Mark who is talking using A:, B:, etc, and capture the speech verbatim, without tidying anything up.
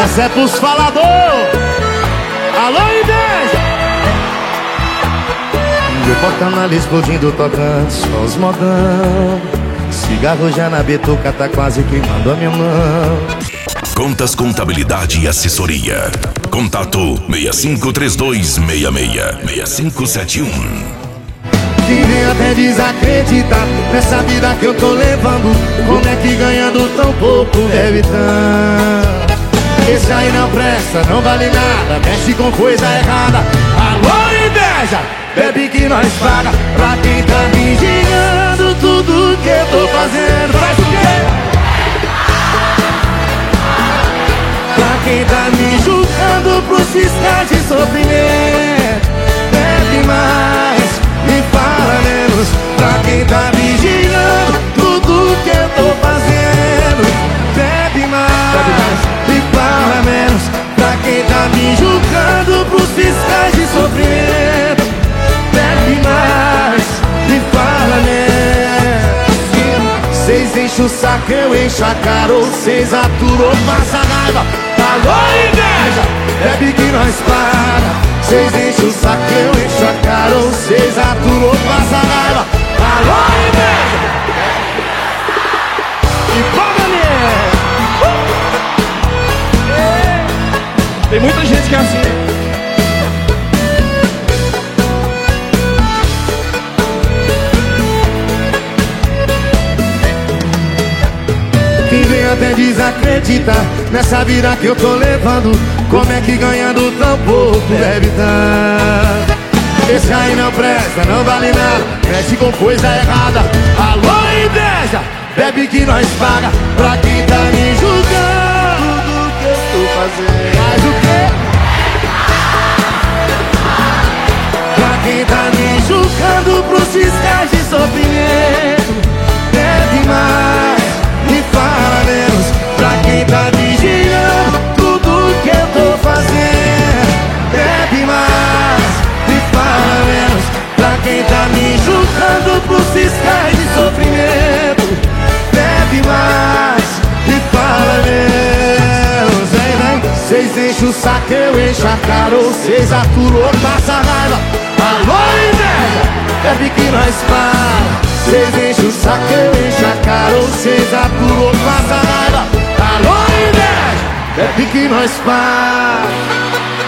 A: Essa é pros falador. Alô, inveja. Meu porta-malas explodindo, tocando só os modão. Cigarro já na bituca, tá quase queimando a minha mão.
B: Contas, contabilidade e assessoria. Contato seis cinco três dois seis seis seis cinco sete um.
A: Quem vem até desacreditar nessa vida que eu tô levando. Como é que ganhando tão pouco deve tanto? Esse aí não presta, não vale nada, mexe com coisa errada. Alô, inveja, bebe que nós paga. Pra quem tá vigiando tudo que eu tô fazendo. Faz o quê? Pra quem tá me julgando pros fiscais de sofrimento. Bebe mais, me fala menos. Pra quem tá vigiando tudo que eu tô fazendo. Bebe mais, me fala menos. Pra quem tá me julgando pros fiscais de sofrimento. Bebe mais, me fala menos. Cês enchem o saco, eu encho a cara. Ou cês aturou, passa raiva. Alô, inveja, bebe que nós paga. Cês enchem o saco, eu encho a cara. Ou cês aturou, passa raiva. Alô, inveja. E bora, uh!
C: Tem muita gente que é assim.
A: Quem vem até desacreditar nessa vida que eu tô levando. Como é que ganhando tão pouco deve tanto? Esse aí não presta, não vale nada, mexe com coisa errada. Alô, inveja, bebe que nós paga. Pra quem tá me julgando tudo que eu tô fazendo. Faz o quê? Pra quem tá me julgando pros fiscais de sofrimento. Bebe mais, me fala menos. Pra quem tá vigiando tudo que eu tô fazendo. Bebe mais, me fala menos. Pra quem tá me julgando pros fiscais de sofrimento. Bebe mais, me fala menos. Vem, vem. Cês enchem o saco, eu encho a cara. Ou cês aturou, passa raiva. Alô, inveja, bebe que nós paga. Cês enchem o saco, eu encho a cara. Ou cês aturou, passa raiva. Alô, inveja, bebe que nós paga.